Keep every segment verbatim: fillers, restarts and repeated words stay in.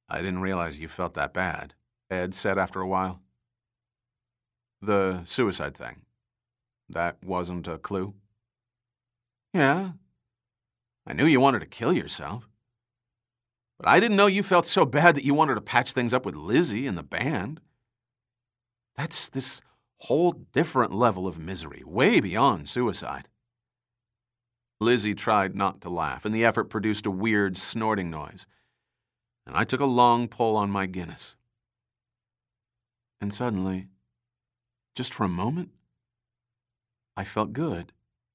I didn't realize you felt that bad, Ed said after a while. The suicide thing. That wasn't a clue? Yeah. I knew you wanted to kill yourself. But I didn't know you felt so bad that you wanted to patch things up with Lizzie and the band. That's this whole different level of misery, way beyond suicide. Lizzie tried not to laugh, and the effort produced a weird snorting noise. And I took a long pull on my Guinness. And suddenly, just for a moment, I felt good.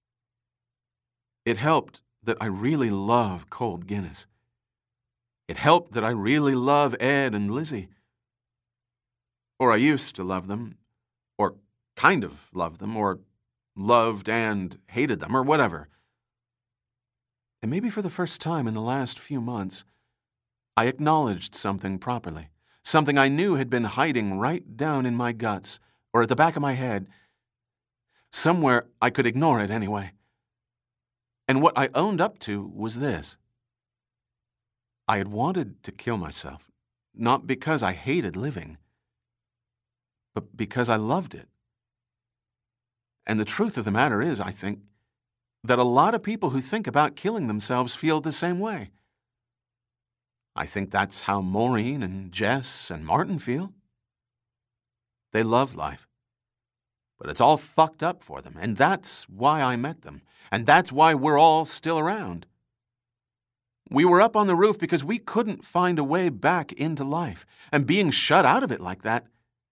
It helped that I really love cold Guinness. It helped that I really love Ed and Lizzie. Or I used to love them, or kind of loved them, or loved and hated them, or whatever. And maybe for the first time in the last few months, I acknowledged something properly, something I knew had been hiding right down in my guts, or at the back of my head. Somewhere I could ignore it anyway. And what I owned up to was this. I had wanted to kill myself, not because I hated living, but because I loved it. And the truth of the matter is, I think, that a lot of people who think about killing themselves feel the same way. I think that's how Maureen and Jess and Martin feel. They love life. But it's all fucked up for them, and that's why I met them, and that's why we're all still around. We were up on the roof because we couldn't find a way back into life, and being shut out of it like that,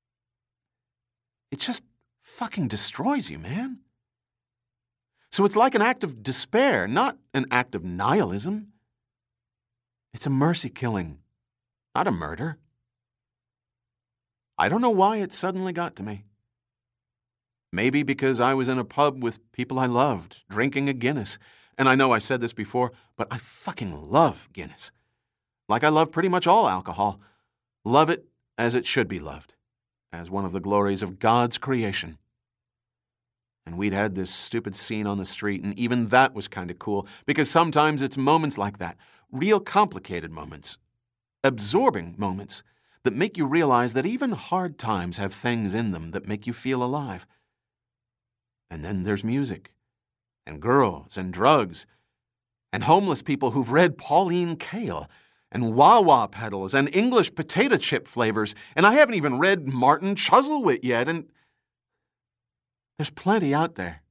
it just fucking destroys you, man. So it's like an act of despair, not an act of nihilism. It's a mercy killing, not a murder. I don't know why it suddenly got to me. Maybe because I was in a pub with people I loved, drinking a Guinness. And I know I said this before, but I fucking love Guinness. Like I love pretty much all alcohol. Love it as it should be loved, as one of the glories of God's creation. And we'd had this stupid scene on the street, and even that was kind of cool, because sometimes it's moments like that, real complicated moments, absorbing moments, that make you realize that even hard times have things in them that make you feel alive. And then there's music, and girls, and drugs, and homeless people who've read Pauline Kael, and wah-wah pedals, and English potato chip flavors, and I haven't even read Martin Chuzzlewit yet, and there's plenty out there.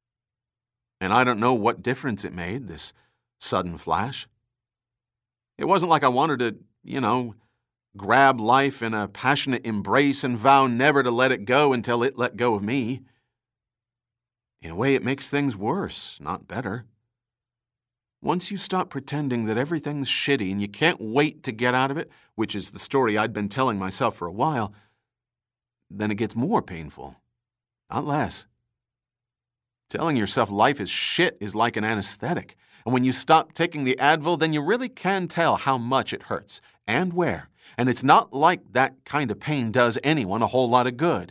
And I don't know what difference it made, this sudden flash. It wasn't like I wanted to, you know, grab life in a passionate embrace and vow never to let it go until it let go of me. In a way, it makes things worse, not better. Once you stop pretending that everything's shitty and you can't wait to get out of it, which is the story I'd been telling myself for a while, then it gets more painful, not less. Telling yourself life is shit is like an anesthetic, and when you stop taking the Advil, then you really can tell how much it hurts and where, and it's not like that kind of pain does anyone a whole lot of good.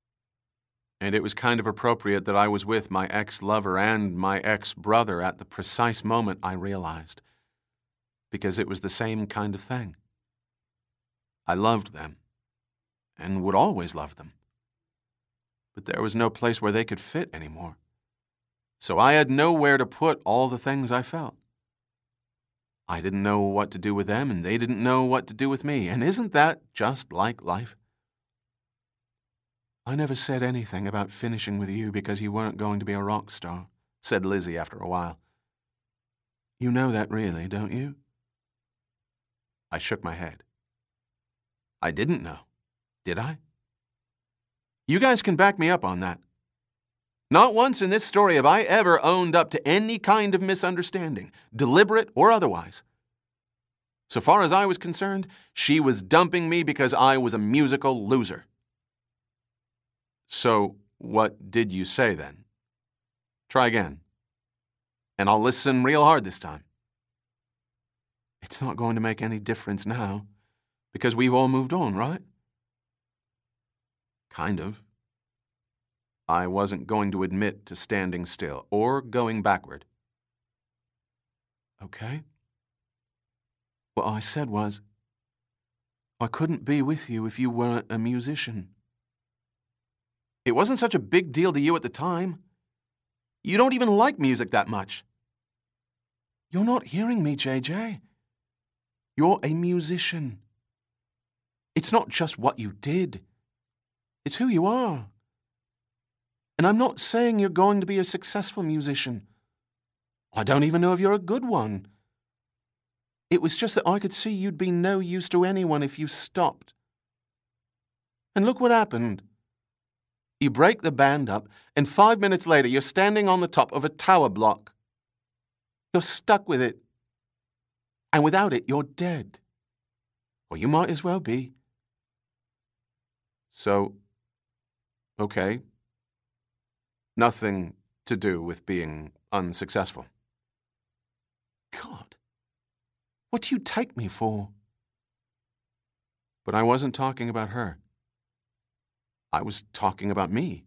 And it was kind of appropriate that I was with my ex-lover and my ex-brother at the precise moment I realized, because it was the same kind of thing. I loved them, and would always love them. But there was no place where they could fit anymore. So I had nowhere to put all the things I felt. I didn't know what to do with them, and they didn't know what to do with me. And isn't that just like life? I never said anything about finishing with you because you weren't going to be a rock star, said Lizzie after a while. You know that really, don't you? I shook my head. I didn't know, did I? You guys can back me up on that. Not once in this story have I ever owned up to any kind of misunderstanding, deliberate or otherwise. So far as I was concerned, she was dumping me because I was a musical loser. So, what did you say then? Try again. And I'll listen real hard this time. It's not going to make any difference now, because we've all moved on, right? Kind of. I wasn't going to admit to standing still or going backward. Okay. What I said was, I couldn't be with you if you weren't a musician. It wasn't such a big deal to you at the time. You don't even like music that much. You're not hearing me, J J. You're a musician. It's not just what you did. It's who you are. And I'm not saying you're going to be a successful musician. I don't even know if you're a good one. It was just that I could see you'd be no use to anyone if you stopped. And look what happened. You break the band up, and five minutes later you're standing on the top of a tower block. You're stuck with it. And without it, you're dead. Or you might as well be. So, okay. Nothing to do with being unsuccessful. God, what do you take me for? But I wasn't talking about her. I was talking about me.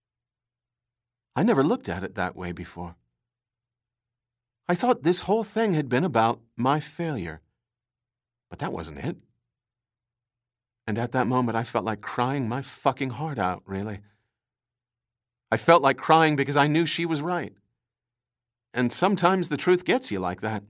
I never looked at it that way before. I thought this whole thing had been about my failure. But that wasn't it. And at that moment, I felt like crying my fucking heart out, really. I felt like crying because I knew she was right. And sometimes the truth gets you like that.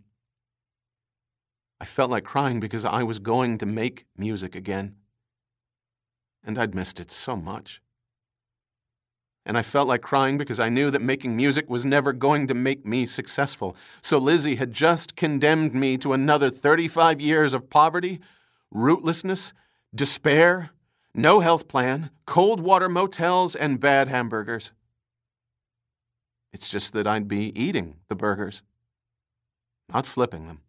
I felt like crying because I was going to make music again. And I'd missed it so much. And I felt like crying because I knew that making music was never going to make me successful. So Lizzie had just condemned me to another thirty-five years of poverty, rootlessness, despair, no health plan, cold water motels, and bad hamburgers. It's just that I'd be eating the burgers, not flipping them.